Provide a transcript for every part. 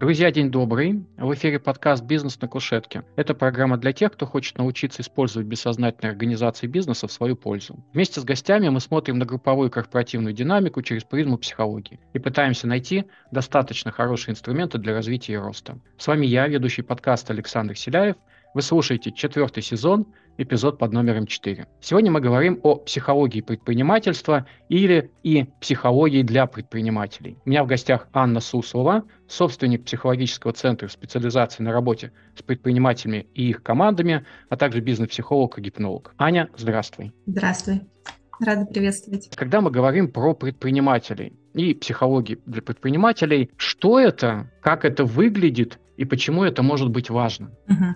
Друзья, день добрый. В эфире подкаст «Бизнес на кушетке». Это программа для тех, кто хочет научиться использовать бессознательные организации бизнеса в свою пользу. Вместе с гостями мы смотрим на групповую корпоративную динамику через призму психологии и пытаемся найти достаточно хорошие инструменты для развития и роста. С вами я, ведущий подкаста Александр Селяев. Вы слушаете 4-й сезон, эпизод под номером 4. Сегодня мы говорим о психологии предпринимательства или и психологии для предпринимателей. У меня в гостях Анна Суслова, собственник психологического центра специализации на работе с предпринимателями и их командами, а также бизнес-психолог и гипнолог. Аня, здравствуй. Здравствуй. Рада приветствовать. Когда мы говорим про предпринимателей и психологию для предпринимателей, что это, как это выглядит и почему это может быть важно?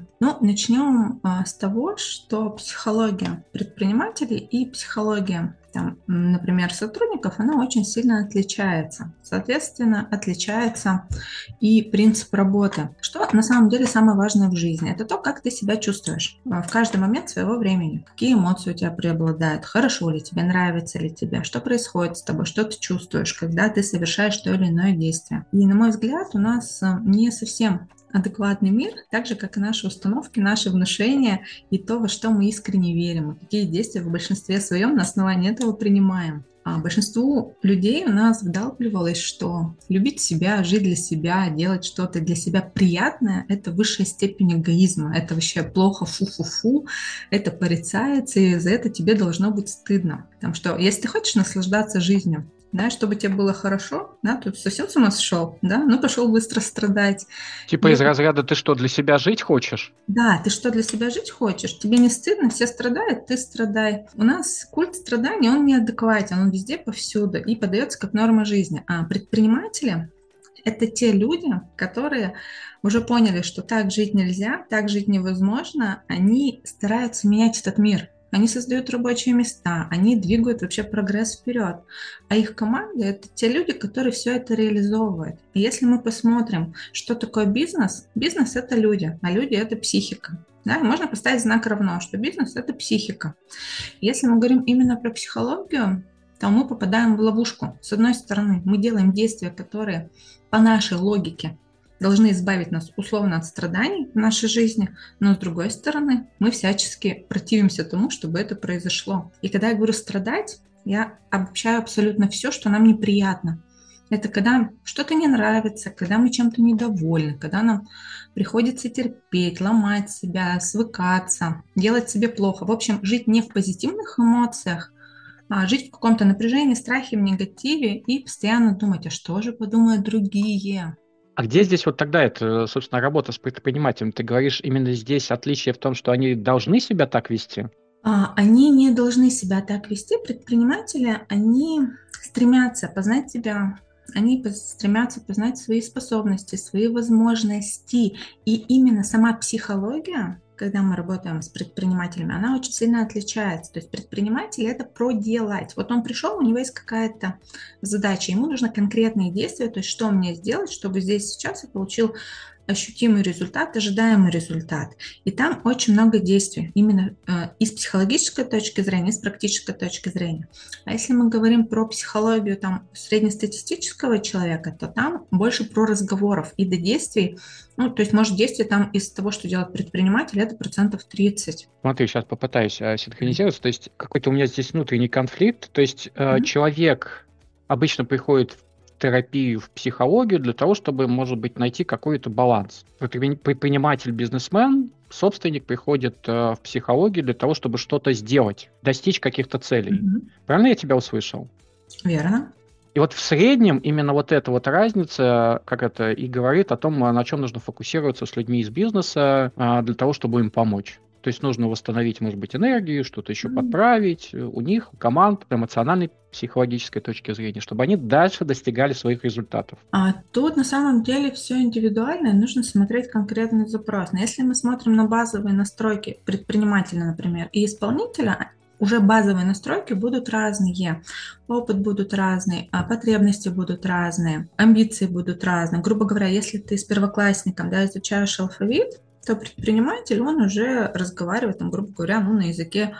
Начнем с того, что психология предпринимателей и психология, например, сотрудников, она очень сильно отличается. Соответственно, отличается и принцип работы. Что на самом деле самое важное в жизни? Это то, как ты себя чувствуешь в каждый момент своего времени. Какие эмоции у тебя преобладают, хорошо ли тебе, нравится ли тебе, что происходит с тобой, что ты чувствуешь, когда ты совершаешь то или иное действие. И, на мой взгляд, у нас не совсем адекватный мир, так же, как и наши установки, наши внушения и то, во что мы искренне верим, и какие действия в большинстве своем на основании этого принимаем. А большинству людей у нас вдалбливалось, что любить себя, жить для себя, делать что-то для себя приятное – это высшая степень эгоизма, это вообще плохо, фу-фу-фу, это порицается, и за это тебе должно быть стыдно. Потому что если ты хочешь наслаждаться жизнью, да, чтобы тебе было хорошо, да, ты совсем с ума сошел, да, пошел быстро страдать. Типа из разряда «ты что, для себя жить хочешь?» Да, ты что, для себя жить хочешь? Тебе не стыдно? Все страдают, ты страдай. У нас культ страданий, он неадекватен, он везде, повсюду и подается как норма жизни. А предприниматели – это те люди, которые уже поняли, что так жить нельзя, так жить невозможно, они стараются менять этот мир. Они создают рабочие места, они двигают вообще прогресс вперед. А их команда – это те люди, которые все это реализовывают. И если мы посмотрим, что такое бизнес, бизнес – это люди, а люди – это психика. Да, можно поставить знак равно, что бизнес – это психика. Если мы говорим именно про психологию, то мы попадаем в ловушку. С одной стороны, мы делаем действия, которые по нашей логике должны избавить нас условно от страданий в нашей жизни, но с другой стороны, мы всячески противимся тому, чтобы это произошло. И когда я говорю страдать, я обобщаю абсолютно все, что нам неприятно. Это когда что-то не нравится, когда мы чем-то недовольны, когда нам приходится терпеть, ломать себя, свыкаться, делать себе плохо. В общем, жить не в позитивных эмоциях, а жить в каком-то напряжении, страхе, в негативе и постоянно думать, а что же подумают другие. А где здесь вот тогда это, собственно, работа с предпринимателем? Ты говоришь, именно здесь отличие в том, что они должны себя так вести? Они не должны себя так вести. Предприниматели, они стремятся познать себя, они стремятся познать свои способности, свои возможности. И именно сама психология, когда мы работаем с предпринимателями, она очень сильно отличается. То есть предприниматель – это проделать. Вот он пришел, у него есть какая-то задача, ему нужно конкретные действия, то есть что мне сделать, чтобы здесь сейчас я получил ощутимый результат, ожидаемый результат. И там очень много действий, именно и с психологической точки зрения, и с практической точки зрения. А если мы говорим про психологию среднестатистического человека, то там больше про разговоров и до действий. То есть, может, действие там из того, что делает предприниматель, это 30%. Смотри, сейчас попытаюсь синхронизироваться. То есть какой-то у меня здесь внутренний конфликт. То есть человек обычно приходит в терапию, в психологию для того, чтобы, может быть, найти какой-то баланс. Предприниматель, бизнесмен, собственник приходит в психологию для того, чтобы что-то сделать, достичь каких-то целей. Правильно я тебя услышал? Верно. И вот в среднем именно вот эта вот разница, как это и говорит о том, на чем нужно фокусироваться с людьми из бизнеса для того, чтобы им помочь. То есть нужно восстановить, может быть, энергию, что-то еще подправить у них, у команд, эмоциональной, психологической точки зрения, чтобы они дальше достигали своих результатов. А тут на самом деле все индивидуально, и нужно смотреть конкретный запрос. Но если мы смотрим на базовые настройки предпринимателя, например, и исполнителя, уже базовые настройки будут разные, опыт будут разный, потребности будут разные, амбиции будут разные. Грубо говоря, если ты с первоклассником изучаешь алфавит, то предприниматель, он уже разговаривает, грубо говоря, на языке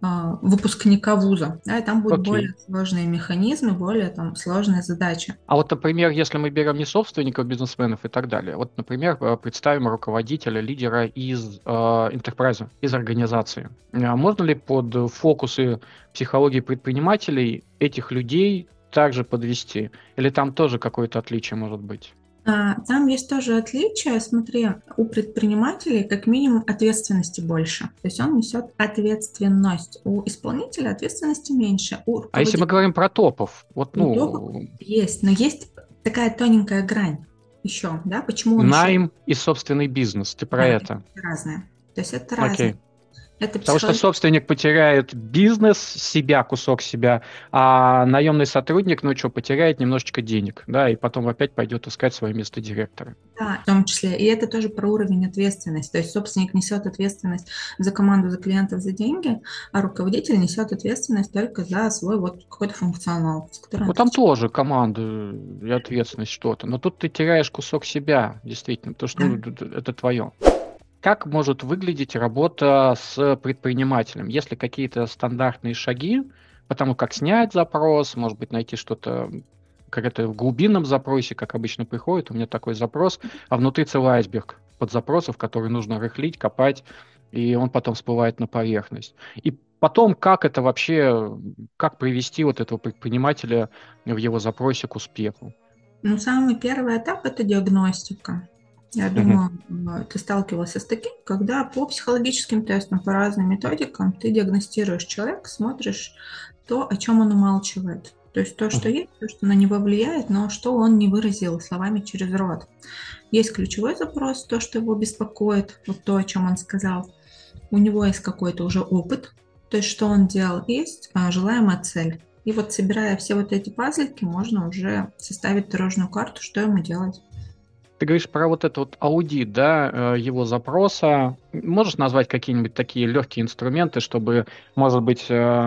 выпускника вуза, да, и там будут Окей. более сложные механизмы, более там сложные задачи. А вот, например, если мы берем не собственников, бизнесменов и так далее, вот, например, представим руководителя, лидера из enterprise, из организации. Можно ли под фокусы психологии предпринимателей этих людей также подвести? Или там тоже какое-то отличие может быть? Там есть тоже отличие. Смотри, у предпринимателей как минимум ответственности больше. То есть он несет ответственность. У исполнителя ответственности меньше. У А если мы руководителя говорим про топов, вот, у топов есть, но есть такая тоненькая грань еще, да, почему он еще... найм и собственный бизнес, ты про Да, это? это разное. То есть это разное. Окей. Это Потому что психологически... собственник потеряет бизнес, себя, кусок себя, а наемный сотрудник, ну что, потеряет немножечко денег, да, и потом опять пойдет искать свое место директора. Да, в том числе. И это тоже про уровень ответственности. То есть собственник несет ответственность за команду, за клиентов, за деньги, а руководитель несет ответственность только за свой вот какой-то функционал, с которым Ну, он там отвечает. тоже команда и ответственность что-то, но тут ты теряешь кусок себя, действительно, потому что Да. ну, это твое. Как может выглядеть работа с предпринимателем? Есть ли какие-то стандартные шаги, потому как снять запрос, может быть, найти что-то, как это в глубинном запросе, как обычно приходит, у меня такой запрос, а внутри целый айсберг подзапросов, который нужно рыхлить, копать, и он потом всплывает на поверхность. И потом, как это вообще, как привести вот этого предпринимателя в его запросе к успеху? Ну, самый первый этап – это диагностика. Я Мгм. думаю, ты сталкивался с таким, когда по психологическим тестам, по разным методикам ты диагностируешь человека, смотришь то, о чем он умалчивает. То есть то, что Мгм. есть, то, что на него влияет, но что он не выразил словами через рот. Есть ключевой запрос, то, что его беспокоит, вот то, о чем он сказал. У него есть какой-то уже опыт, то есть что он делал, есть желаемая цель. И вот собирая все вот эти пазлики, можно уже составить дорожную карту, что ему делать. Ты говоришь про вот этот вот аудит, да, его запроса. Можешь назвать какие-нибудь такие легкие инструменты, чтобы, может быть,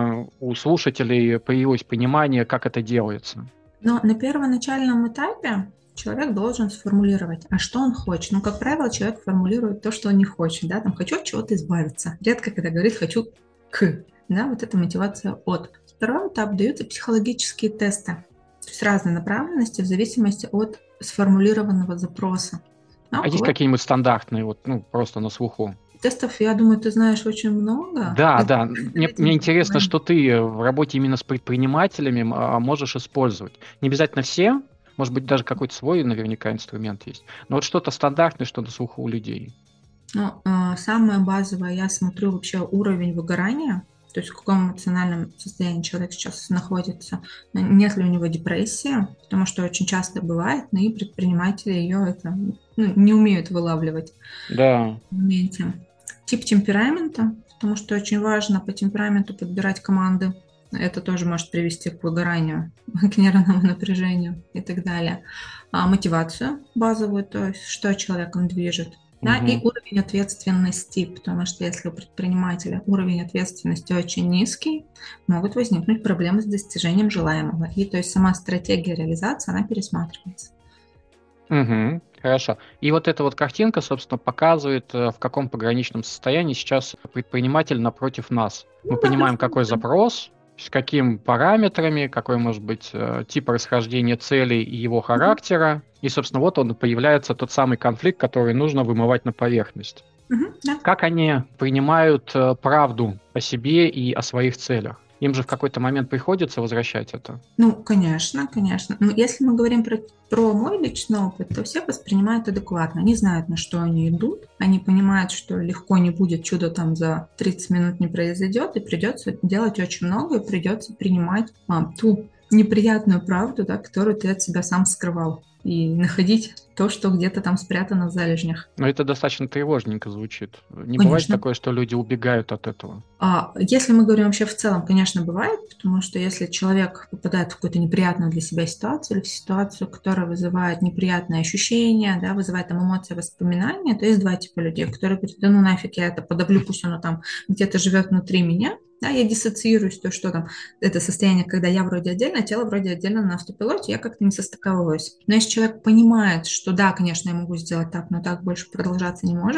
у слушателей появилось понимание, как это делается? Но на первоначальном этапе человек должен сформулировать, а что он хочет. Ну, как правило, человек формулирует то, что он не хочет, да, там «хочу от чего-то избавиться». Редко, когда говорит «хочу к», да, вот это мотивация от. Второй этап даются психологические тесты, то есть разные направленности в зависимости от сформулированного запроса. А А у есть кого какие-нибудь стандартные, вот, ну, просто на слуху? тестов, я думаю, ты знаешь очень много. Да, Это да. Мне один интересно, такой. что ты в работе именно с предпринимателями можешь использовать. Не обязательно все, может быть, даже какой-то свой наверняка инструмент есть. Но вот что-то стандартное, что на слуху у людей. Ну, самое базовое, я смотрю вообще уровень выгорания, то есть в каком эмоциональном состоянии человек сейчас находится, нет ли у него депрессии, потому что очень часто бывает, но и предприниматели ее это, ну, не умеют вылавливать Да. в моменте. Тип темперамента, потому что очень важно по темпераменту подбирать команды. Это тоже может привести к выгоранию, к нервному напряжению и так далее. Мотивацию базовую, то есть что человеком движет. Да, и Мгм. уровень ответственности, потому что если у предпринимателя уровень ответственности очень низкий, могут возникнуть проблемы с достижением желаемого. И то есть сама стратегия реализации, она пересматривается. Мгм. Хорошо. И вот эта вот картинка, собственно, показывает, в каком пограничном состоянии сейчас предприниматель напротив нас. Мы Ну да, понимаем, какой плюс-минус. запрос, с какими параметрами, какой может быть тип расхождения целей и его характера. И, собственно, вот он и появляется тот самый конфликт, который нужно вымывать на поверхность. Да. Как они принимают правду о себе и о своих целях? Им же в какой-то момент приходится возвращать это. Ну, конечно, конечно. Но если мы говорим про мой личный опыт, то все воспринимают адекватно. Они знают, на что они идут. Они понимают, что легко не будет, чудо там за 30 минут не произойдет, и придется делать очень много, и придется принимать ту неприятную правду, да, которую ты от себя сам скрывал. И находить то, что где-то там спрятано в залежнях. Но это достаточно тревожненько звучит. Не бывает Конечно. такое, что люди убегают от этого? Если мы говорим вообще в целом, конечно, бывает, потому что если человек попадает в какую-то неприятную для себя ситуацию или в ситуацию, которая вызывает неприятные ощущения, да, вызывает там эмоции, воспоминания, то есть два типа людей, которые говорят, да ну нафиг, я это подавлю, пусть оно там где-то живет внутри меня, да, я диссоциируюсь, то, что там это состояние, когда я вроде отдельно, а тело вроде отдельно на автопилоте, я как-то не состыковываюсь. Но если человек понимает, что да, конечно, я могу сделать так, но так больше продолжаться не может,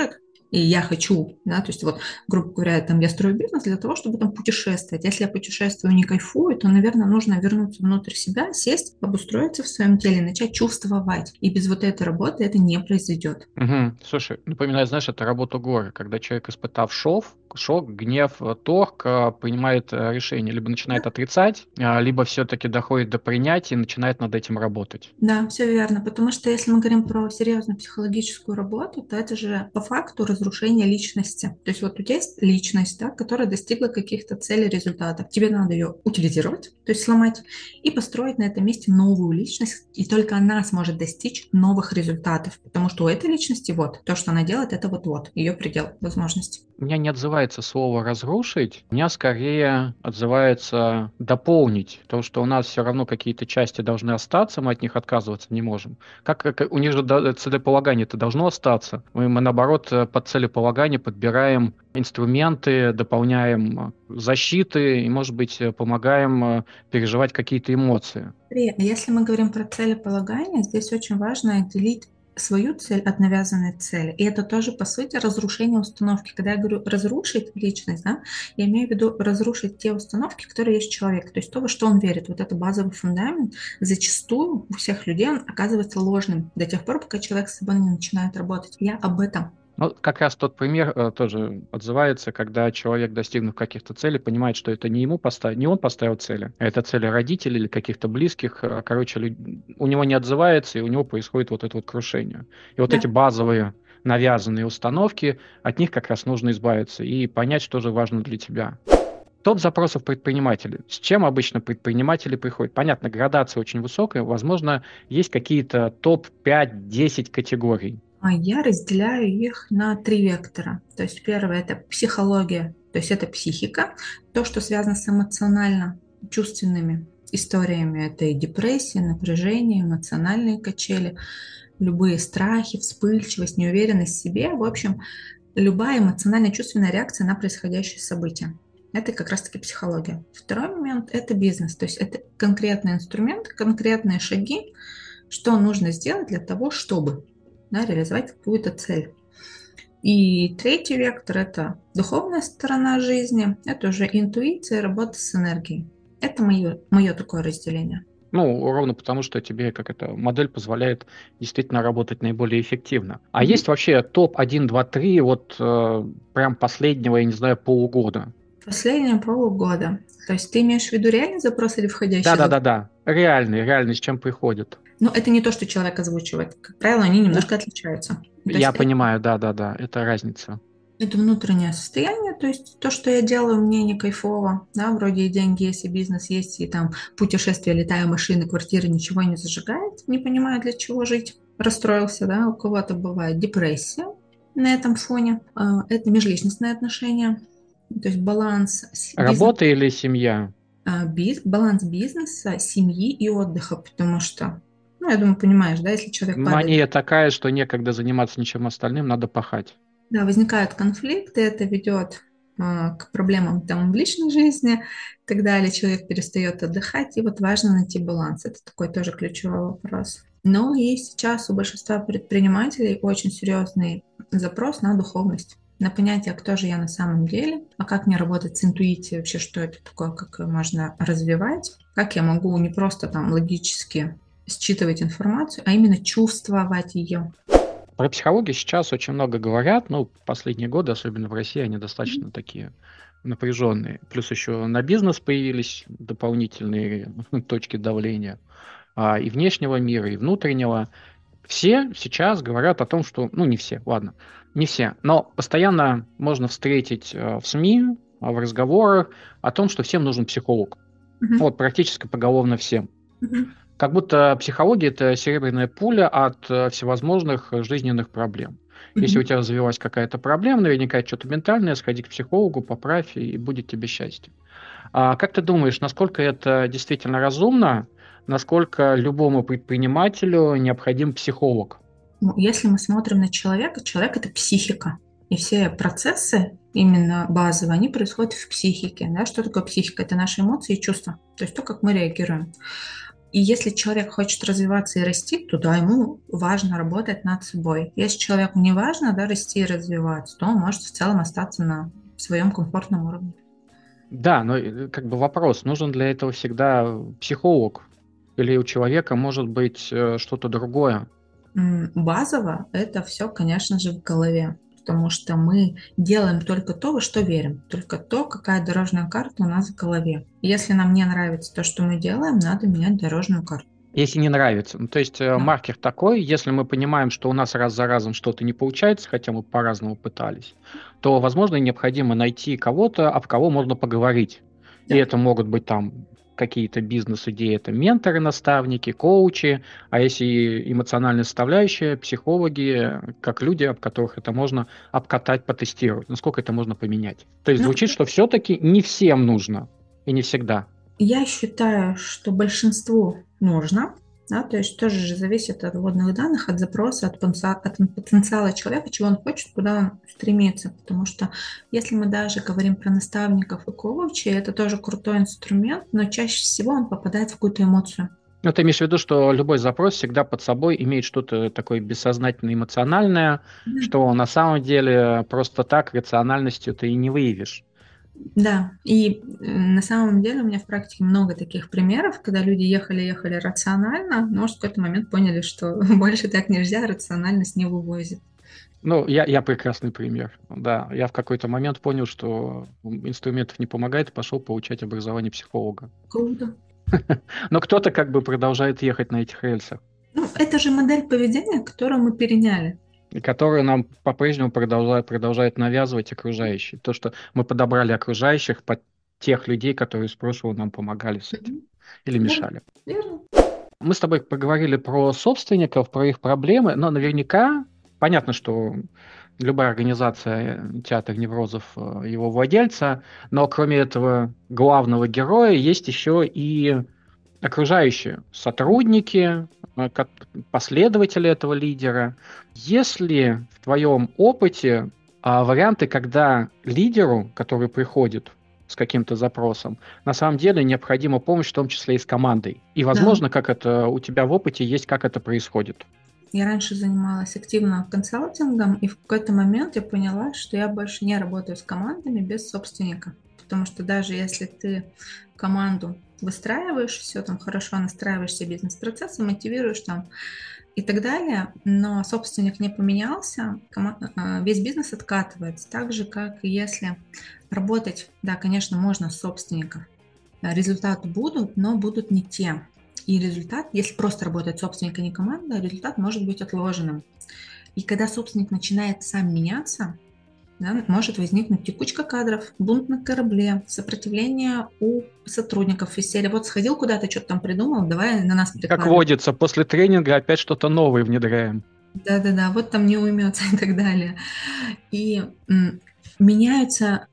и я хочу, да, то есть вот, грубо говоря, там я строю бизнес для того, чтобы там путешествовать. Если я путешествую и не кайфую, то, наверное, нужно вернуться внутрь себя, сесть, обустроиться в своем теле, начать чувствовать. И без вот этой работы это не произойдет. Мгм. Слушай, напоминает, знаешь, это работа горы, когда человек, испытав шок, гнев, торг, принимает решение, либо начинает отрицать, либо все-таки доходит до принятия и начинает над этим работать. Да, все верно, потому что если мы говорим про серьезную психологическую работу, то это же по факту разрушение личности. То есть вот у тебя есть личность, да, которая достигла каких-то целей, результатов. Тебе надо ее утилизировать, то есть сломать, и построить на этом месте новую личность, и только она сможет достичь новых результатов, потому что у этой личности вот то, что она делает, это вот ее предел возможностей. У меня не отзывается слово «разрушить», у меня скорее отзывается «дополнить». То, что у нас все равно какие-то части должны остаться, мы от них отказываться не можем. Как у них же целеполагание-то должно остаться. Мы, наоборот, под целеполагание подбираем инструменты, дополняем защиты и, может быть, помогаем переживать какие-то эмоции. Если мы говорим про целеполагание, здесь очень важно отделить свою цель от навязанной цели. И это тоже, по сути, разрушение установки. Когда я говорю разрушить личность, да, я имею в виду разрушить те установки, которые есть у человека. То есть то, во что он верит. Вот это базовый фундамент. Зачастую у всех людей он оказывается ложным до тех пор, пока человек с собой не начинает работать. Я об этом. Ну, как раз тот пример тоже отзывается, когда человек, достигнув каких-то целей, понимает, что это не ему не он поставил цели, а это цели родителей или каких-то близких. Короче, у него не отзывается, и у него происходит вот это вот крушение. И вот эти Да. базовые навязанные установки, от них как раз нужно избавиться и понять, что же важно для тебя. Топ запросов предпринимателей. С чем обычно предприниматели приходят? Понятно, градация очень высокая. Возможно, есть какие-то топ 5-10 категорий. Я разделяю их на три вектора. То есть первое– это психология, то есть это психика, то, что связано с эмоционально-чувственными историями. Это и депрессия, напряжение, эмоциональные качели, любые страхи, вспыльчивость, неуверенность в себе. В общем, любая эмоционально-чувственная реакция на происходящее событие. Это как раз-таки психология. Второй момент– это бизнес, то есть это конкретный инструмент, конкретные шаги, что нужно сделать для того, чтобы, да, реализовать какую-то цель. И третий вектор– это духовная сторона жизни, это уже интуиция, работа с энергией. Это мое такое разделение. Ну, ровно потому, что тебе как эта модель позволяет действительно работать наиболее эффективно. А Мгм. есть вообще топ 1, 2, 3 вот прям последнего, я не знаю, полугода? Последние полгода. То есть ты имеешь в виду реальный запрос или входящий запрос? Да-да-да-да. Реальный, с чем приходит. Но это не то, что человек озвучивает. Как правило, они Ну, немножко отличаются. То есть я понимаю, да-да-да, это разница. это внутреннее состояние, то есть то, что я делаю, мне не кайфово, да, вроде и деньги есть, и бизнес есть, и там путешествия, летая, машины, квартиры, ничего не зажигает, не понимаю, для чего жить, расстроился, да, у кого-то бывает депрессия на этом фоне, это межличностные отношения, то есть Работа или семья? баланс бизнеса, семьи и отдыха, потому что, ну, я думаю, понимаешь, да, если человек падает. Мания такая, что некогда заниматься ничем остальным, надо пахать. Да, возникают конфликты, это ведет к проблемам там в личной жизни и так далее. Человек перестает отдыхать, и вот важно найти баланс. Это такой тоже ключевой вопрос. Но и сейчас у большинства предпринимателей очень серьезный запрос на духовность, на понятие, кто же я на самом деле, а как мне работать с интуицией, вообще, что это такое, как ее можно развивать, как я могу не просто там логически считывать информацию, а именно чувствовать ее. Про психологию сейчас очень много говорят, ну, последние годы, особенно в России, они достаточно такие напряженные. Плюс еще на бизнес появились дополнительные точки давления и внешнего мира, и внутреннего. Все сейчас говорят о том, что, ну, не все, ладно, не все, но постоянно можно встретить в СМИ, в разговорах о том, что всем нужен психолог. Мгм. Вот практически поголовно всем. Мгм. Как будто психология– это серебряная пуля от всевозможных жизненных проблем. Если у Мгм. тебя развилась какая-то проблема, наверняка это что-то ментальное, сходи к психологу, поправь, и будет тебе счастье. А как ты думаешь, насколько это действительно разумно, насколько любому предпринимателю необходим психолог? Ну, если мы смотрим на человека, человек– это психика. И все процессы, именно базовые, они происходят в психике. Да? Что такое психика? Это наши эмоции и чувства. То есть то, как мы реагируем. И если человек хочет развиваться и расти, то да, ему важно работать над собой. Если человеку не важно, да, расти и развиваться, то он может в целом остаться на своем комфортном уровне. Да, но как бы вопрос, нужен для этого всегда психолог? Или у человека может быть что-то другое? Базово это все, конечно же, в голове, потому что мы делаем только то, во что верим, только то, какая дорожная карта у нас в голове. Если нам не нравится то, что мы делаем, надо менять дорожную карту. Если не нравится. Ну, то есть Да. маркер такой, если мы понимаем, что у нас раз за разом что-то не получается, хотя мы по-разному пытались, то, возможно, необходимо найти кого-то, об кого можно поговорить. И Да. это могут быть там какие-то бизнес-идеи, это менторы, наставники, коучи, а если эмоциональная составляющая, психологи, как люди, об которых это можно обкатать, потестировать, насколько это можно поменять. То есть Ну, звучит, что все-таки не всем нужно и не всегда. я считаю, что большинству нужно, да, то есть тоже же зависит от вводных данных, от запроса, от потенциала человека, чего он хочет, куда он стремится. Потому что если мы даже говорим про наставников и коучей, это тоже крутой инструмент, но чаще всего он попадает в какую-то эмоцию. Ну, ты имеешь в виду, что любой запрос всегда под собой имеет что-то такое бессознательное, эмоциональное, что на самом деле просто так рациональностью ты и не выявишь. Да, и на самом деле у меня в практике много таких примеров, когда люди ехали рационально, но может в какой-то момент поняли, что больше так нельзя, рациональность не вывозит. Ну, я прекрасный пример. Да, я в какой-то момент понял, что инструментов не помогает, и пошел получать образование психолога. Круто. Но кто-то как бы продолжает ехать на этих рельсах, Ну, это же модель поведения, которую мы переняли. и которую нам по-прежнему продолжают навязывать окружающие. То, что мы подобрали окружающих под тех людей, которые с прошлого нам помогали с этим Мгм. или Верно, мешали. верно. Мы с тобой поговорили про собственников, про их проблемы, но наверняка понятно, что любая организация театр неврозов его владельца, но кроме этого главного героя есть еще и окружающие сотрудники, последователи этого лидера. Есть ли в твоем опыте варианты, когда лидеру, который приходит с каким-то запросом, на самом деле необходима помощь, в том числе и с командой? И, Да. возможно, как это у тебя в опыте есть, как это происходит? Я раньше занималась активно консалтингом, и в какой-то момент я поняла, что я больше не работаю с командами без собственника. Потому что даже если ты команду выстраиваешь, все там хорошо настраиваешь все бизнес-процессы, мотивируешь там и так далее, но собственник не поменялся, весь бизнес откатывается. Так же, как и если работать, да, конечно, можно с собственником. Результаты будут, но будут не те. И результат, если просто работает собственник, а не команда, результат может быть отложенным. И когда собственник начинает сам меняться, да, может возникнуть текучка кадров, бунт на корабле, сопротивление у сотрудников из серии. Вот сходил куда-то, что-то там придумал, давай на нас Как перекладывай. водится, после тренинга опять что-то новое внедряем. Да-да-да, вот там не уймется и так далее. И меняются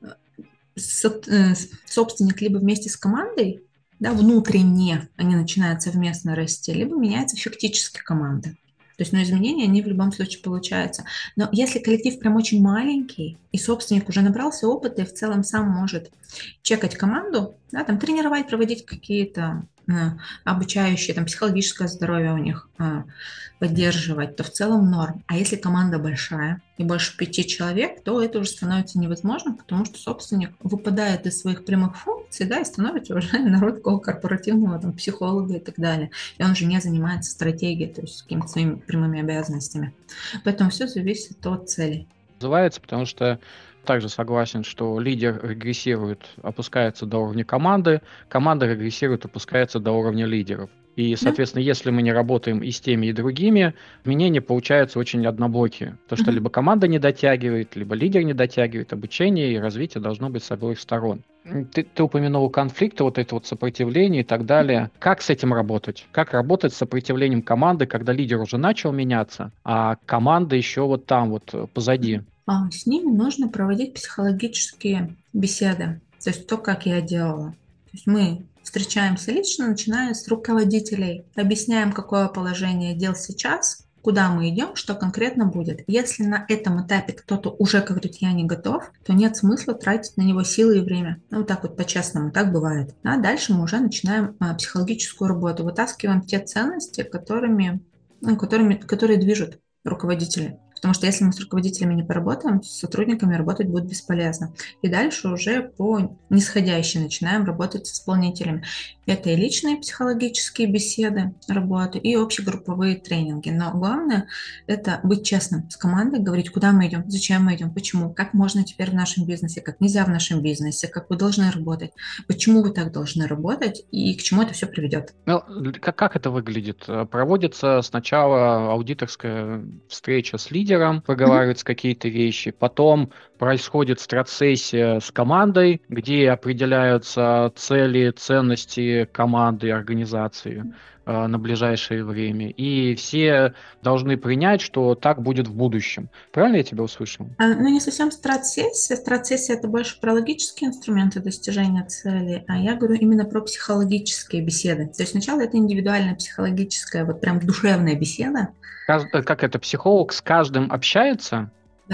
собственник либо вместе с командой, да, внутренне они начинают совместно расти, либо меняется фактически команда. То есть, изменения, они в любом случае получаются. Но если коллектив прям очень маленький, и собственник уже набрался опыта и в целом сам может чекать команду, да, там тренировать, проводить какие-то обучающие, там психологическое здоровье у них поддерживать, то в целом норм. А если команда большая и больше 5 человек, то это уже становится невозможно, потому что собственник выпадает из своих прямых функций, да, и становится уже на роль такого корпоративного там, психолога и так далее. И он уже не занимается стратегией, то есть какими-то своими прямыми обязанностями. Поэтому все зависит от целей. Называется, потому что также согласен, что лидер регрессирует, опускается до уровня команды, команда регрессирует, опускается до уровня лидеров. И, Да? соответственно, если мы не работаем и с теми, и другими, изменения получаются очень однобокие. То, что Мгм. либо команда не дотягивает, либо лидер не дотягивает, обучение и развитие должно быть с обоих сторон. Ты упомянул конфликты, вот это вот сопротивление и так далее. Как с этим работать? Как работать с сопротивлением команды, когда лидер уже начал меняться, а команда еще вот там, вот позади? С ними нужно проводить психологические беседы. То есть то, как я делала. То есть мы встречаемся лично, начиная с руководителей, объясняем, какое положение дел сейчас, куда мы идем, что конкретно будет. Если на этом этапе кто-то уже говорит, я не готов, то нет смысла тратить на него силы и время. Ну, вот так вот по-честному, так бывает. А дальше мы уже начинаем психологическую работу, вытаскиваем те ценности, которые движут руководителей. Потому что если мы с руководителями не поработаем, с сотрудниками работать будет бесполезно. И дальше уже по нисходящей начинаем работать с исполнителями. Это и личные психологические беседы, работы, и общегрупповые тренинги. Но главное – это быть честным с командой, говорить, куда мы идем, зачем мы идем, почему, как можно теперь в нашем бизнесе, как нельзя в нашем бизнесе, как вы должны работать, почему вы так должны работать и к чему это все приведет. Ну, как это выглядит? Проводится сначала аудиторская встреча с лидером, проговариваются какие-то вещи, потом происходит страт-сессия с командой, где определяются цели, ценности команды и организации на ближайшее время. И все должны принять, что так будет в будущем. Правильно я тебя услышал? Ну, не совсем страт-сессия. Страт-сессия – это больше про логические инструменты достижения цели, а я говорю именно про психологические беседы. То есть сначала это индивидуальная психологическая, вот прям душевная беседа. Как это, психолог с каждым общается?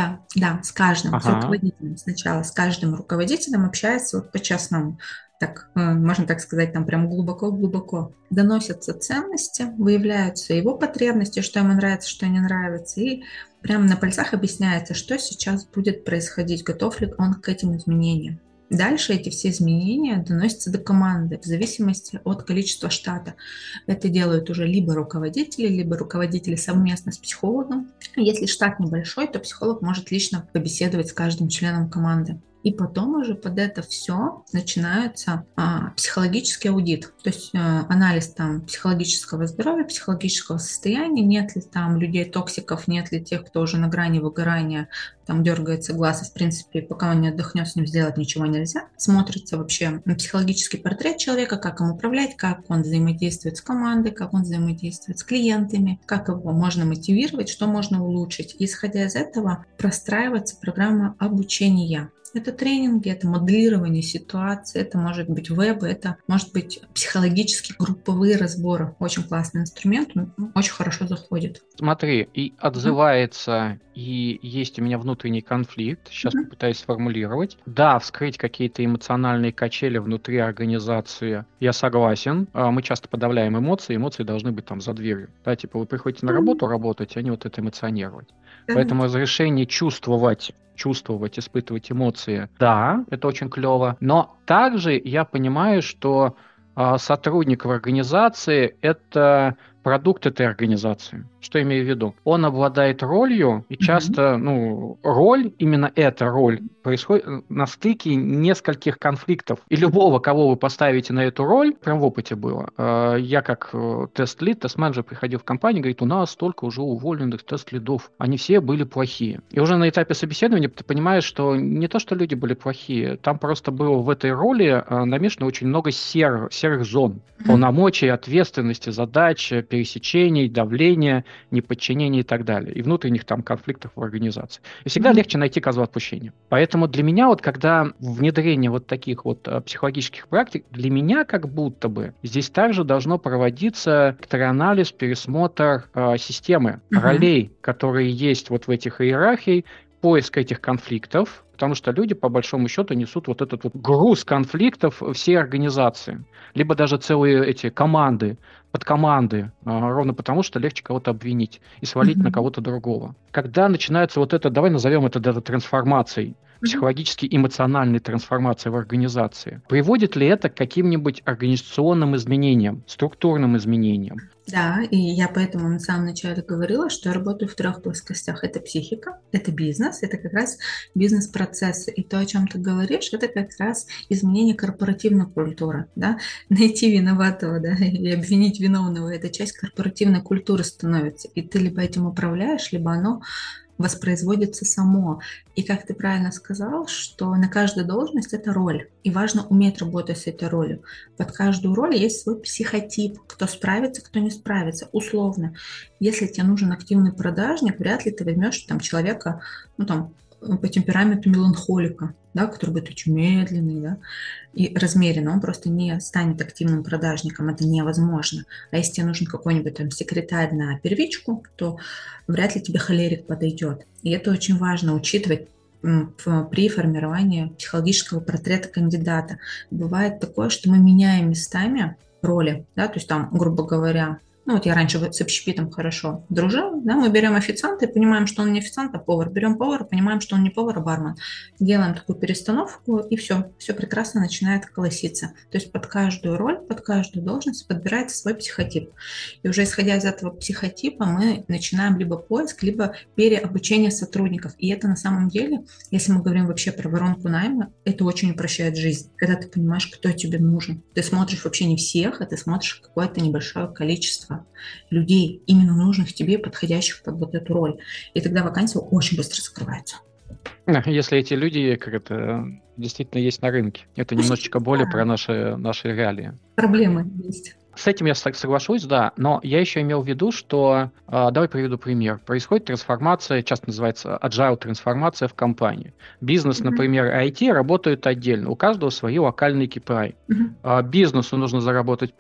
Да, с каждым, с Ага. руководителем сначала, с каждым руководителем общается вот по-честному. Так, можно так сказать, там прям глубоко-глубоко. Доносятся ценности, выявляются его потребности, что ему нравится, что не нравится, и прямо на пальцах объясняется, что сейчас будет происходить, готов ли он к этим изменениям. Дальше эти все изменения доносятся до команды в зависимости от количества штата. Это делают уже либо руководители совместно с психологом. Если штат небольшой, то психолог может лично побеседовать с каждым членом команды. И потом уже под это все начинается психологический аудит, то есть анализ там психологического здоровья, психологического состояния, нет ли там людей-токсиков, нет ли тех, кто уже на грани выгорания, там дергается глаз, и в принципе, пока он не отдохнет, с ним сделать ничего нельзя. Смотрится вообще психологический портрет человека, как им управлять, как он взаимодействует с командой, как он взаимодействует с клиентами, как его можно мотивировать, что можно улучшить. И, исходя из этого, простраивается программа обучения. Это тренинги, это моделирование ситуации, это может быть веб, это может быть психологические групповые разборы. Очень классный инструмент, он очень хорошо заходит. Смотри, и отзывается, и есть у меня внутренний конфликт, сейчас попытаюсь сформулировать. Да, вскрыть какие-то эмоциональные качели внутри организации, я согласен. Мы часто подавляем эмоции должны быть там за дверью. Да, типа вы приходите на работу работать, а не вот это эмоционировать. Поэтому разрешение чувствовать, испытывать эмоции, да, это очень клево. Но также я понимаю, что сотрудник в организации – это продукт этой организации. Что я имею в виду? Он обладает ролью, и часто, роль, именно эта роль, происходит на стыке нескольких конфликтов. И любого, кого вы поставите на эту роль, прям в опыте было. Я как тест-лид, тест-менеджер приходил в компанию, говорит, у нас столько уже уволенных тест-лидов, они все были плохие. И уже на этапе собеседования ты понимаешь, что не то, что люди были плохие, там просто было в этой роли намешано очень много серых зон. Полномочий, ответственности, задач, пересечений, давления, неподчинения и так далее. И внутренних там конфликтов в организации. И всегда легче найти козла отпущения. Поэтому для меня вот когда внедрение вот таких вот психологических практик, для меня как будто бы здесь также должно проводиться некоторый анализ, пересмотр системы, ролей, которые есть вот в этих иерархиях, поиск этих конфликтов, потому что люди, по большому счету, несут вот этот вот груз конфликтов всей организации. Либо даже целые эти команды, подкоманды, ровно потому, что легче кого-то обвинить и свалить на кого-то другого. Когда начинается вот это, давай назовем это даже трансформацией, психологически эмоциональной трансформацией в организации, приводит ли это к каким-нибудь организационным изменениям, структурным изменениям? Да, и я поэтому на самом начале говорила, что я работаю в 3 плоскостях. Это психика, это бизнес, это как раз бизнес-процессы. И то, о чем ты говоришь, это как раз изменение корпоративной культуры. Да? Найти виноватого, да, и обвинить виновного – это часть корпоративной культуры становится. И ты либо этим управляешь, либо оно воспроизводится само. И как ты правильно сказал, что на каждую должность это роль. И важно уметь работать с этой ролью. Под каждую роль есть свой психотип. Кто справится, кто не справится. Условно. Если тебе нужен активный продажник, вряд ли ты возьмешь там человека, по темпераменту меланхолика. да, который будет очень медленный, да, и размеренно, он просто не станет активным продажником, это невозможно. А если тебе нужен какой-нибудь там секретарь на первичку, то вряд ли тебе холерик подойдет. И это очень важно учитывать при формировании психологического портрета кандидата. Бывает такое, что мы меняем местами роли, да, то есть там, грубо говоря, ну вот я раньше с общепитом хорошо дружила, да, мы берем официанта и понимаем, что он не официант, а повар. Берем повара, понимаем, что он не повар, а бармен. Делаем такую перестановку, и все прекрасно начинает колоситься. То есть под каждую роль, под каждую должность подбирается свой психотип. И уже исходя из этого психотипа мы начинаем либо поиск, либо переобучение сотрудников. И это на самом деле, если мы говорим вообще про воронку найма, это очень упрощает жизнь. Когда ты понимаешь, кто тебе нужен. Ты смотришь вообще не всех, а ты смотришь какое-то небольшое количество людей, именно нужных тебе, подходящих под вот эту роль. И тогда вакансия очень быстро закрывается. Если эти люди как это действительно есть на рынке. Это немножечко более про наши реалии. Проблемы есть. С этим я соглашусь, да, но я еще имел в виду, что, давай приведу пример, происходит трансформация, часто называется agile трансформация в компании. Бизнес, например, IT работают отдельно, у каждого свои локальные KPI. Бизнесу нужно заработать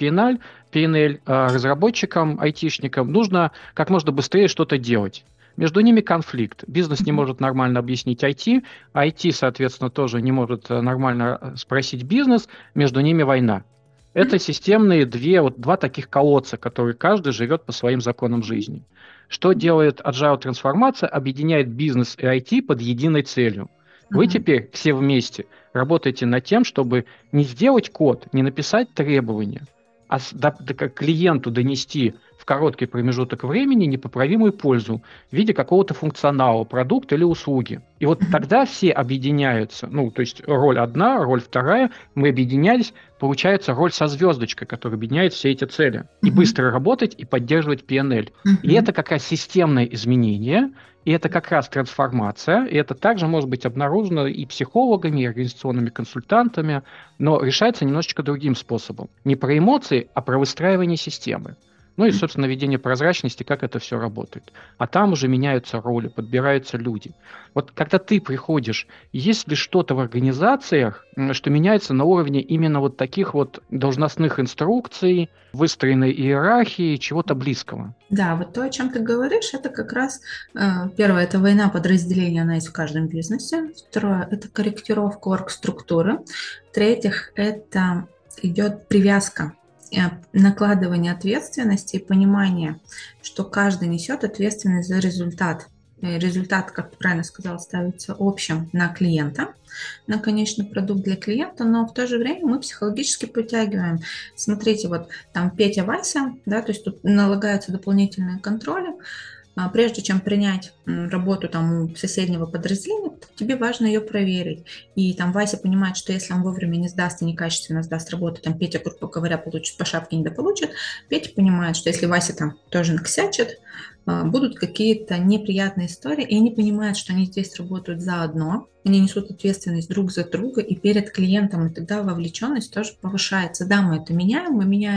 P&L, разработчикам, айтишникам нужно как можно быстрее что-то делать. Между ними конфликт. Бизнес не может нормально объяснить IT, IT, соответственно, тоже не может нормально спросить бизнес, между ними война. Это системные два таких колодца, которые каждый живет по своим законам жизни. Что делает Agile трансформация? Объединяет бизнес и IT под единой целью. Вы теперь все вместе работаете над тем, чтобы не сделать код, не написать требования, а клиенту донести в короткий промежуток времени непоправимую пользу в виде какого-то функционала, продукта или услуги. И вот тогда все объединяются. То есть роль одна, роль вторая, мы объединялись, получается роль со звездочкой, которая объединяет все эти цели. И быстро работать, и поддерживать P&L. И это как раз системное изменение, и это как раз трансформация, и это также может быть обнаружено и психологами, и организационными консультантами, но решается немножечко другим способом. Не про эмоции, а про выстраивание системы. И, собственно, введение прозрачности, как это все работает. А там уже меняются роли, подбираются люди. Вот когда ты приходишь, есть ли что-то в организациях, что меняется на уровне именно вот таких вот должностных инструкций, выстроенной иерархии, чего-то близкого? Да, вот то, о чем ты говоришь, это как раз первое, это война подразделений, она есть в каждом бизнесе. Второе, это корректировка оргструктуры. В-третьих, это идет привязка, накладывание ответственности и понимание, что каждый несет ответственность за результат. Результат, как ты правильно сказал, ставится общим на клиента, на конечный продукт для клиента, но в то же время мы психологически притягиваем. Смотрите, вот там Петя, Вася, да, то есть тут налагаются дополнительные контроли. Прежде чем принять работу там у соседнего подразделения, тебе важно ее проверить. И там Вася понимает, что если он вовремя не сдаст и некачественно сдаст работу, там Петя, грубо говоря, получит по шапке, недополучит. Петя понимает, что если Вася там тоже накосячит, будут какие-то неприятные истории, и они понимают, что они здесь работают заодно, они несут ответственность друг за друга и перед клиентом, и тогда вовлеченность тоже повышается. Да, мы это меняем,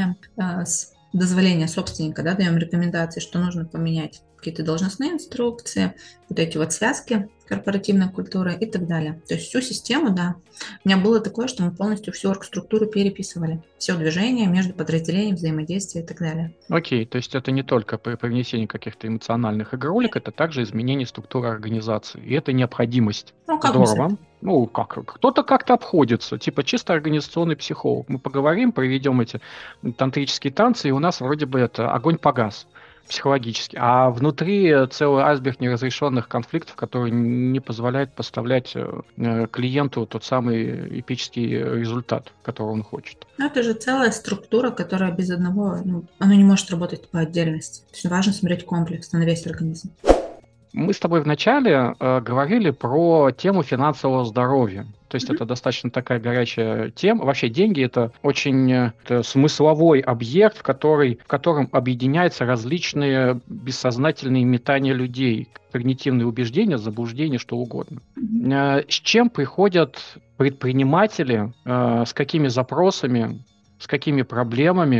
с дозволения собственника, да, даем рекомендации, что нужно поменять какие-то должностные инструкции, вот эти вот связки корпоративной культуры и так далее. То есть всю систему, да. У меня было такое, что мы полностью всю оргструктуру переписывали. Все движения между подразделениями, взаимодействия и так далее. Окей, то есть это не только привнесение каких-то эмоциональных игрулек, это также изменение структуры организации. И это необходимость. Здорово. Кто-то как-то обходится, типа чисто организационный психолог. Мы поговорим, проведем эти тантрические танцы, и у нас вроде бы это огонь погас психологически. А внутри целый айсберг неразрешенных конфликтов, который не позволяет поставлять клиенту тот самый эпический результат, которого он хочет. Это же целая структура, которая без одного, она не может работать по отдельности. То есть важно смотреть комплексно на весь организм. Мы с тобой вначале говорили про тему финансового здоровья. То есть это достаточно такая горячая тема. Вообще деньги – это очень смысловой объект, в котором объединяются различные бессознательные метания людей, когнитивные убеждения, заблуждения, что угодно. С чем приходят предприниматели, с какими запросами, с какими проблемами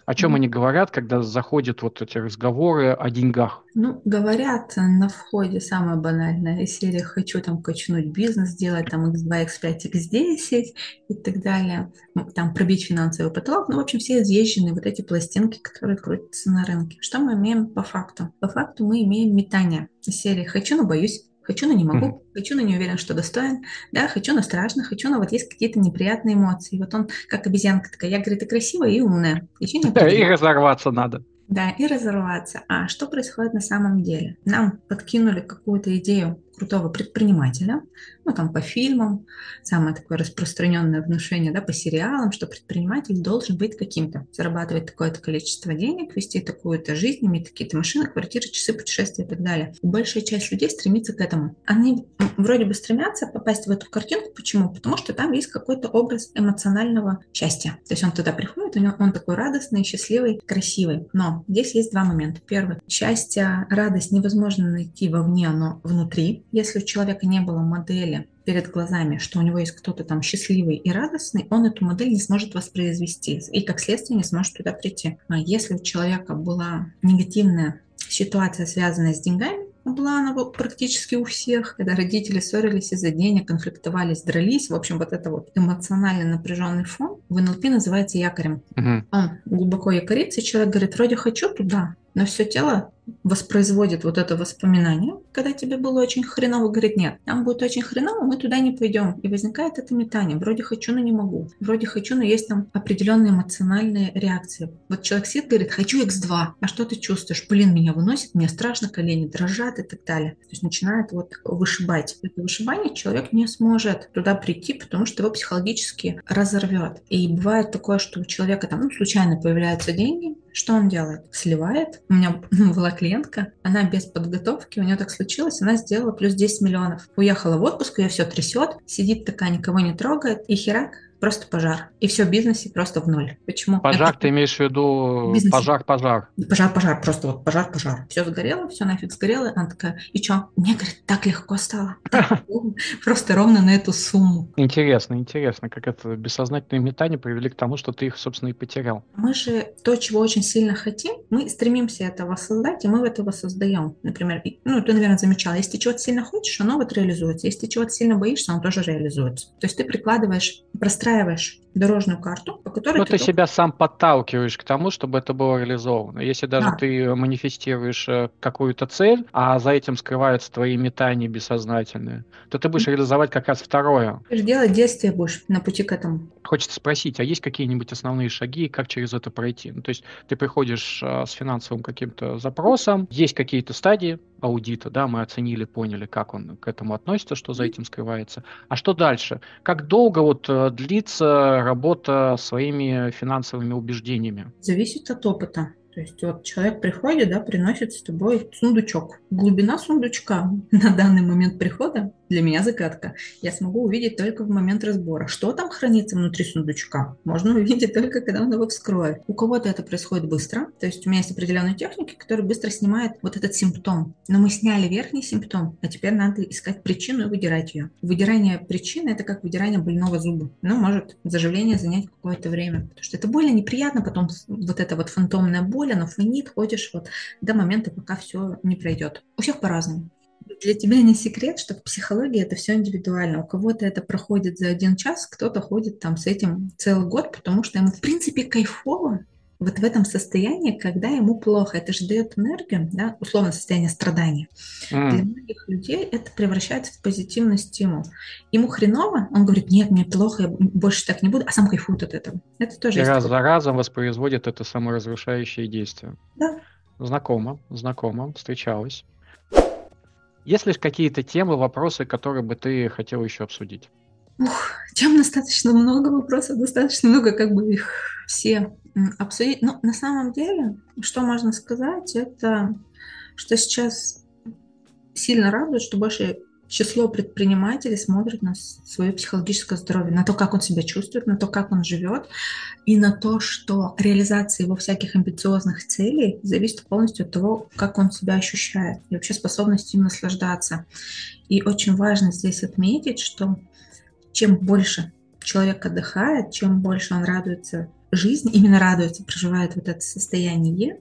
О чем они говорят, когда заходят вот эти разговоры о деньгах? Ну, говорят на входе самое банальное из серии «хочу там качнуть бизнес, сделать там x2, x5, x10» и так далее, ну, там пробить финансовый потолок. Ну, в общем, все изъезженные вот эти пластинки, которые крутятся на рынке. Что мы имеем по факту? По факту мы имеем метание из серии «хочу, но боюсь». Хочу, но не Мгм. могу. Хочу, но не уверен, что достоин. Да, хочу, но страшно. Хочу, но вот есть какие-то неприятные эмоции. Вот он, как обезьянка такая, я, говорит, и красивая, и умная. Еще не И определилась. разорваться надо. Да, и разорваться. А что происходит на самом деле? Нам подкинули какую-то идею крутого предпринимателя, ну там по фильмам, самое такое распространенное внушение, да, по сериалам, что предприниматель должен быть каким-то, зарабатывать такое-то количество денег, вести такую-то жизнь, иметь такие-то машины, квартиры, часы, путешествия и так далее. И большая часть людей стремится к этому. Они вроде бы стремятся попасть в эту картинку. Почему? Потому что там есть какой-то образ эмоционального счастья. То есть он туда приходит, он такой радостный, счастливый, красивый. Но здесь есть два момента. Первый. Счастье, радость невозможно найти вовне, оно внутри. Если у человека не было модели перед глазами, что у него есть кто-то там счастливый и радостный, он эту модель не сможет воспроизвести и, как следствие, не сможет туда прийти. А если у человека была негативная ситуация, связанная с деньгами, была она практически у всех, когда родители ссорились из-за денег, конфликтовались, дрались. В общем, вот это вот эмоционально напряженный фон в НЛП называется якорем. Мгм. Он глубоко якорится, и человек говорит, вроде хочу туда, но все тело воспроизводит вот это воспоминание, когда тебе было очень хреново, говорит, нет, нам будет очень хреново, мы туда не пойдем. И возникает это метание, вроде хочу, но не могу. Вроде хочу, но есть там определенные эмоциональные реакции. Вот человек сидит, говорит, хочу X2, а что ты чувствуешь? Блин, меня выносит, мне страшно, колени дрожат и так далее. То есть начинает вот вышибать. Это вышибание человек не сможет туда прийти, потому что его психологически разорвет. И бывает такое, что у человека там случайно появляются деньги, что он делает? Сливает. У меня была клиентка, она без подготовки, у нее так случилось, она сделала плюс 10 миллионов. Уехала в отпуск, ее все трясет, сидит такая, никого не трогает, и херак, просто пожар. И все в бизнесе просто в ноль. Почему? Это Пожар, ты имеешь в в виду бизнесе. пожар-пожар? Пожар, просто вот пожар. Все сгорело, все нафиг сгорело. Она такая, и что? Мне, говорит, так легко стало. Так, просто ровно на эту сумму. Интересно, интересно, как это бессознательные метания привели к тому, что ты их, собственно, и потерял. Мы же то, чего очень сильно хотим, мы стремимся это воссоздать, и мы этого создаем. Например, ну, ты, наверное, замечала, если ты чего-то сильно хочешь, оно вот реализуется. Если ты чего-то сильно боишься, оно тоже реализуется. То есть ты прикладываешь, простраиваешь дорожную карту, по которой Но ты ты должен... себя сам подталкиваешь к тому, чтобы это было реализовано. Если даже Да, ты манифестируешь какую-то цель, а за этим скрываются твои метания бессознательные, то ты будешь реализовать как раз второе. ты же делать действия будешь на пути к этому. Хочется спросить, а есть какие-нибудь основные шаги, как через это пройти? Ну, то есть ты приходишь с финансовым каким-то запросом, есть какие-то стадии аудита, да, мы оценили, поняли, как он к этому относится, что за этим скрывается. А что дальше? Как долго вот длится работа своими финансовыми убеждениями? Зависит от опыта. То есть вот человек приходит, да, приносит с тобой сундучок. Глубина сундучка на данный момент прихода для меня загадка. Я смогу увидеть только в момент разбора. Что там хранится внутри сундучка, можно увидеть только, когда он его вскроет. У кого-то это происходит быстро. То есть у меня есть определенные техники, которые быстро снимают вот этот симптом. Но мы сняли верхний симптом, а теперь надо искать причину и выдирать ее. Выдирание причины– это как выдирание больного зуба. Но может заживление занять какое-то время. Потому что это больно, неприятно, потом вот эта вот фантомная боль, она фонит, ходишь вот до момента, пока все не пройдет. У всех по-разному. Для тебя не секрет, что в психологии это все индивидуально. У кого-то это проходит за 1 час, кто-то ходит там с этим целый год, потому что ему в принципе кайфово вот в этом состоянии, когда ему плохо. Это же дает энергию, да, условно состояние страдания. Для М. многих людей это превращается в позитивный стимул. Ему хреново, он говорит, нет, мне плохо, я больше так не буду, а сам кайфует от этого. Это тоже И есть раз такой. за разом воспроизводит это саморазрушающее действие. Да. Знакомо, встречалась. Есть ли какие-то темы, вопросы, которые бы ты хотел еще обсудить? Тем достаточно много вопросов, достаточно много, как бы их все обсудить. Но на самом деле, что можно сказать, это что сейчас сильно радует, что большее число предпринимателей смотрит на свое психологическое здоровье, на то, как он себя чувствует, на то, как он живет, и на то, что реализация его всяких амбициозных целей зависит полностью от того, как он себя ощущает, и вообще способность им наслаждаться. И очень важно здесь отметить, что чем больше человек отдыхает, чем больше он радуется жизнь, именно радуется, проживает вот это состояние,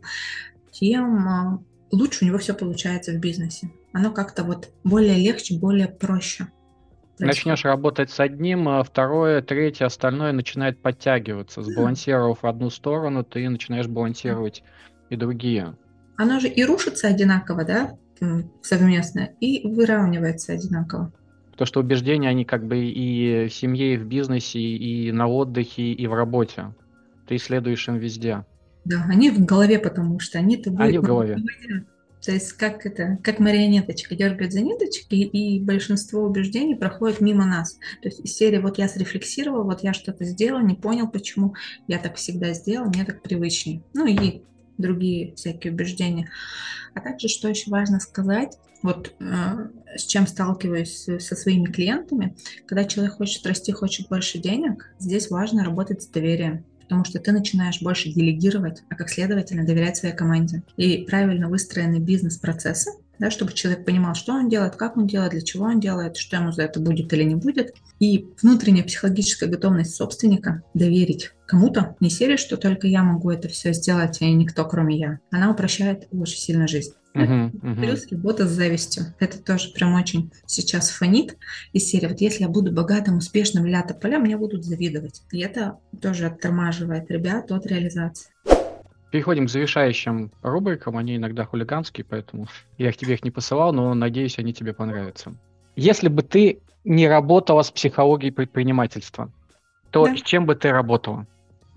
тем лучше у него все получается в бизнесе. Оно как-то вот более легче, более проще происходит. Начнешь работать с одним, а второе, третье, остальное начинает подтягиваться. Да, Сбалансировав одну сторону, ты начинаешь да. балансировать и другие. Оно же и рушится одинаково, да, совместно, и выравнивается одинаково. Потому что убеждения, они как бы и в семье, и в бизнесе, и на отдыхе, и в работе. Ты исследуешь им везде. Да, они в голове, потому что они тобой Они в голове. руководят. То есть как марионеточка дергает за ниточки, и большинство убеждений проходит мимо нас. То есть из серии вот я срефлексировал, вот я что-то сделал, не понял, почему я так всегда сделал, мне так привычнее. Ну и другие всякие убеждения. А также, что еще важно сказать, вот с чем сталкиваюсь со своими клиентами, когда человек хочет расти, хочет больше денег, здесь важно работать с доверием. Потому что ты начинаешь больше делегировать, а как следовательно доверять своей команде. И правильно выстроенные бизнес-процессы, да, чтобы человек понимал, что он делает, как он делает, для чего он делает, что ему за это будет или не будет. И внутренняя психологическая готовность собственника доверить кому-то, не серии, что только я могу это все сделать, и никто, кроме я. Она упрощает очень сильно жизнь. Мгм, мгм. Плюс работа с завистью. Это тоже прям очень сейчас фонит из серии. Вот если я буду богатым, успешным ля поля, мне будут завидовать. И это тоже оттормаживает ребят от реализации. Переходим к завершающим рубрикам. Они иногда хулиганские, поэтому я их не посылал, но надеюсь, они тебе понравятся. Если бы ты не работала с психологией предпринимательства, то Да. с чем бы ты работала?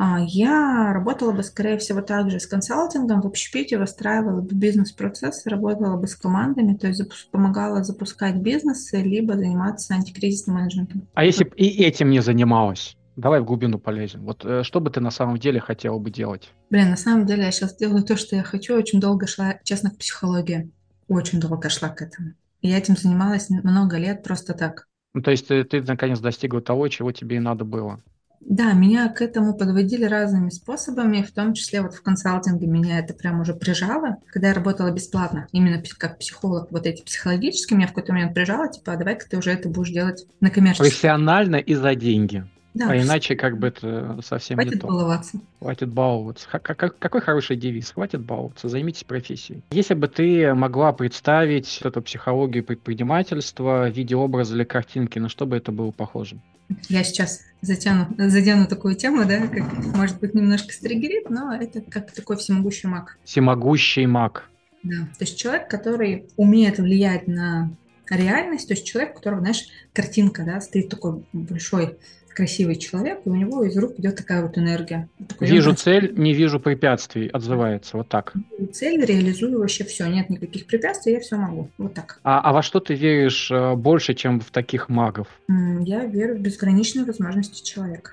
Я работала бы, скорее всего, также с консалтингом, в общепите выстраивала бы бизнес-процессы, работала бы с командами, то есть помогала запускать бизнесы, либо заниматься антикризисным менеджментом. А если бы и этим не занималась? Давай в глубину полезем. Вот что бы ты на самом деле хотела бы делать? Блин, на самом деле я сейчас делаю то, что я хочу. Очень долго шла, честно, к психологии. Очень долго шла к этому. И я этим занималась много лет просто так. Ну, то есть ты наконец достигла того, чего тебе и надо было. Да, меня к этому подводили разными способами, в том числе вот в консалтинге меня это прям уже прижало, когда я работала бесплатно, именно как психолог, вот эти психологические, меня в какой-то момент прижало, типа, а давай-ка ты уже это будешь делать на коммерческой. Профессионально и за деньги. Да, А иначе как бы это совсем не хватит то. баловаться. Хватит баловаться. Какой хороший девиз. Хватит баловаться, займитесь профессией. Если бы ты могла представить эту психологию предпринимательства в виде образа или картинки, на что бы это было похоже? Я сейчас задену такую тему, да, как, может быть, немножко стригерит, но это как такой всемогущий маг. Всемогущий маг. Да. То есть человек, который умеет влиять на реальность, то есть человек, у которого, знаешь, картинка, да, стоит такой большой, красивый человек, и у него из рук идет такая вот энергия. Такой, он Вижу цель, не вижу препятствий, отзывается. Вот так. цель, реализую вообще все, нет никаких препятствий, я все могу. Вот так. А во что ты веришь больше, чем в таких магов? Я верю в безграничные возможности человека.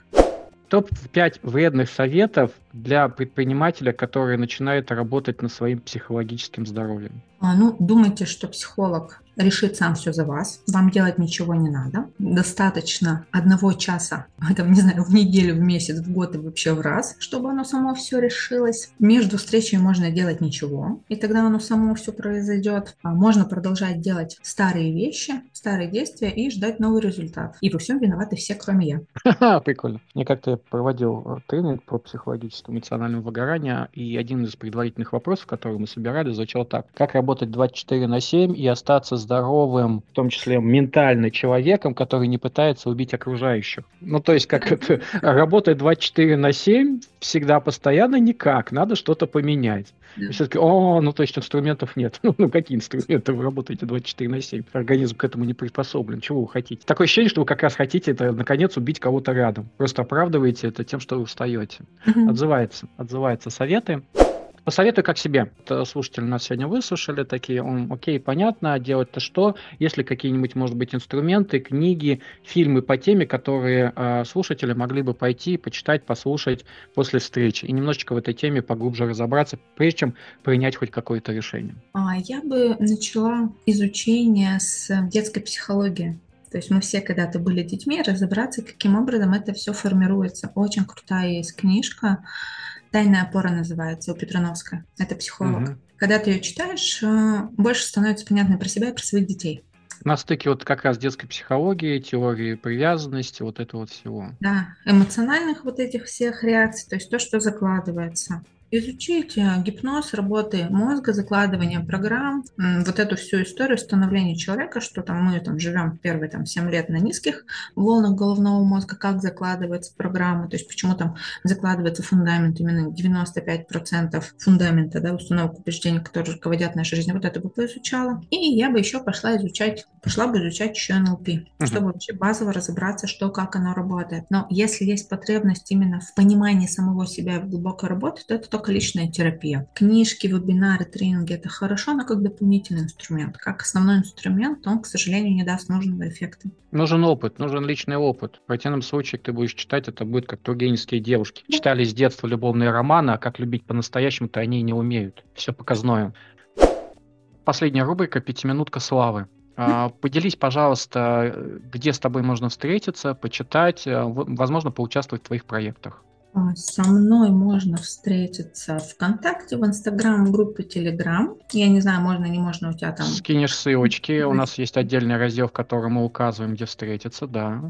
Топ-5 вредных советов для предпринимателя, который начинает работать над своим психологическим здоровьем. Ну, думайте, что психолог решит сам все за вас, вам делать ничего не надо. Достаточно 1 часа, там, не знаю, в неделю, в месяц, в год и вообще в раз, чтобы оно само все решилось. Между встречами можно делать ничего, и тогда оно само все произойдет. Можно продолжать делать старые вещи, старые действия и ждать новый результат. И во всем виноваты все, кроме я. Ха-ха, прикольно. Мне как-то я проводил тренинг по психологическому эмоциональному выгоранию, и один из предварительных вопросов, который мы собирали, звучал так. Как работать 24/7 и остаться здоровым, в том числе ментально человеком, который не пытается убить окружающих? Ну, то есть, как это, работать 24/7 всегда, постоянно никак, надо что-то поменять. Да. И все-таки, ну, то есть инструментов нет. Ну, какие инструменты? Вы работаете 24/7. Организм к этому не приспособлен. Чего вы хотите? Такое ощущение, что вы как раз хотите это, наконец, убить кого-то рядом. Просто оправдываете это тем, что вы устаете. Мгм. Отзываются советы. Посоветую как себе. Слушатели нас сегодня выслушали, такие, окей, понятно, а делать-то что? Есть ли какие-нибудь, может быть, инструменты, книги, фильмы по теме, которые слушатели могли бы пойти, почитать, послушать после встречи и немножечко в этой теме поглубже разобраться, прежде чем принять хоть какое-то решение? Я бы начала изучение с детской психологии. То есть мы все когда-то были детьми, разобраться, каким образом это все формируется. Очень крутая есть книжка, «Тайная опора» называется, у Петрановской. Это психолог. Мгм. Когда ты ее читаешь, больше становится понятно про себя и про своих детей. На стыке вот как раз детской психологии, теории привязанности, вот этого вот всего. Да, эмоциональных вот этих всех реакций, то есть то, что закладывается. Изучить гипноз работы мозга, закладывание программ, вот эту всю историю становления человека, что там мы там живем первые там 7 лет на низких волнах головного мозга, как закладывается программа, то есть почему там закладывается фундамент, именно 95% фундамента, да, установок убеждений, которые руководят нашей жизнью. Вот это бы поизучала. И я бы еще пошла бы изучать еще НЛП, чтобы вообще базово разобраться, что, как оно работает. Но если есть потребность именно в понимании самого себя и в глубокой работе, то это только личная терапия. Книжки, вебинары, тренинги – это хорошо, но как дополнительный инструмент. Как основной инструмент, он, к сожалению, не даст нужного эффекта. Нужен опыт, нужен личный опыт. В противном случае ты будешь читать, это будет как тургеневские девушки. Читали с детства любовные романы, а как любить по-настоящему-то они не умеют. Все показное. Последняя рубрика «Пятиминутка славы». Поделись, пожалуйста, где с тобой можно встретиться, почитать, возможно, поучаствовать в твоих проектах. Со мной можно встретиться ВКонтакте, в Инстаграм, в группе Телеграм. Я не знаю, можно, не можно, у тебя там... Скинешь ссылочки, у нас есть отдельный раздел, в котором мы указываем, где встретиться, да.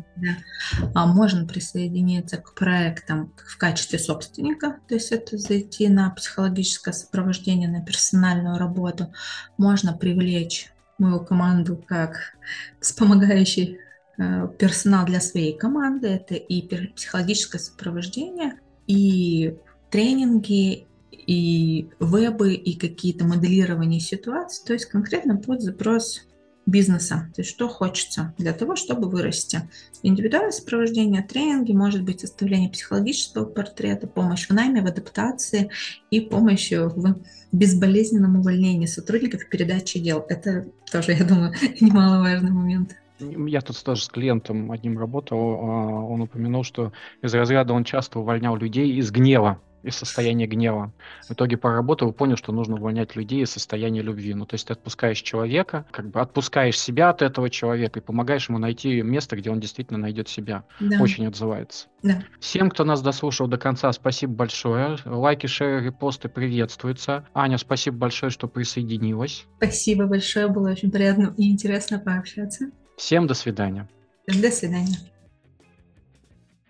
Можно присоединиться к проектам в качестве собственника, то есть это зайти на психологическое сопровождение, на персональную работу. Можно привлечь мою команду как вспомогающий персонал для своей команды. Это и психологическое сопровождение, и тренинги, и вебы, и какие-то моделирования ситуаций, то есть конкретно под запрос бизнеса, то есть что хочется для того, чтобы вырасти. Индивидуальное сопровождение, тренинги, может быть, составление психологического портрета, помощь в найме, в адаптации и помощь в безболезненном увольнении сотрудников и передаче дел. Это тоже, я думаю, немаловажный момент. Я тут тоже с клиентом одним работал, он упомянул, что из разряда он часто увольнял людей из гнева, из состояния гнева. В итоге поработал и понял, что нужно увольнять людей из состояния любви. Ну, то есть ты отпускаешь человека, как бы отпускаешь себя от этого человека и помогаешь ему найти место, где он действительно найдет себя. Да. Очень отзывается. Да. Всем, кто нас дослушал до конца, спасибо большое. Лайки, шеры, репосты приветствуются. Аня, спасибо большое, что присоединилась. Спасибо большое, было очень приятно и интересно пообщаться. Всем до свидания. До свидания.